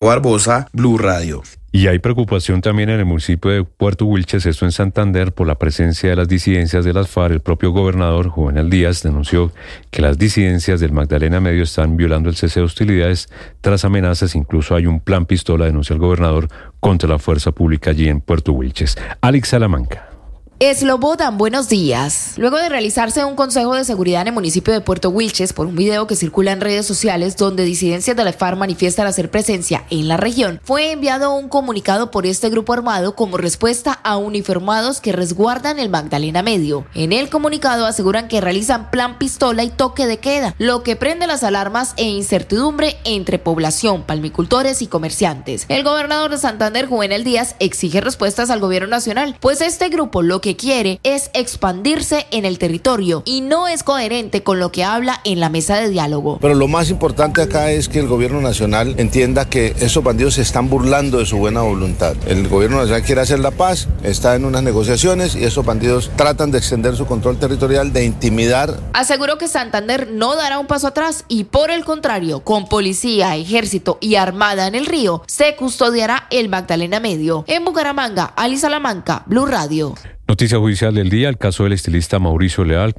Barbosa, Blue Radio. Y hay preocupación también en el municipio de Puerto Wilches, esto en Santander, por la presencia de las disidencias de las FARC. El propio gobernador, Juvenal Díaz, denunció que las disidencias del Magdalena Medio están violando el cese de hostilidades tras amenazas. Incluso hay un plan pistola, denunció el gobernador, contra la fuerza pública allí en Puerto Wilches. Alex Salamanca. Slobodan, buenos días. Luego de realizarse un consejo de seguridad en el municipio de Puerto Wilches por un video que circula en redes sociales donde disidencias de la FARC manifiestan hacer presencia en la región, fue enviado un comunicado por este grupo armado como respuesta a uniformados que resguardan el Magdalena Medio. En el comunicado aseguran que realizan plan pistola y toque de queda, lo que prende las alarmas e incertidumbre entre población, palmicultores y comerciantes. El gobernador de Santander, Juvenal Díaz, exige respuestas al gobierno nacional, pues este grupo lo que quiere es expandirse en el territorio y no es coherente con lo que habla en la mesa de diálogo. Pero lo más importante acá es que el gobierno nacional entienda que esos bandidos se están burlando de su buena voluntad. El gobierno nacional quiere hacer la paz, está en unas negociaciones y esos bandidos tratan de extender su control territorial, de intimidar. Aseguró que Santander no dará un paso atrás y por el contrario, con policía, ejército y armada en el río, se custodiará el Magdalena Medio. En Bucaramanga, Ali Salamanca, Blue Radio. Noticia judicial del día, el caso del estilista Mauricio Leal,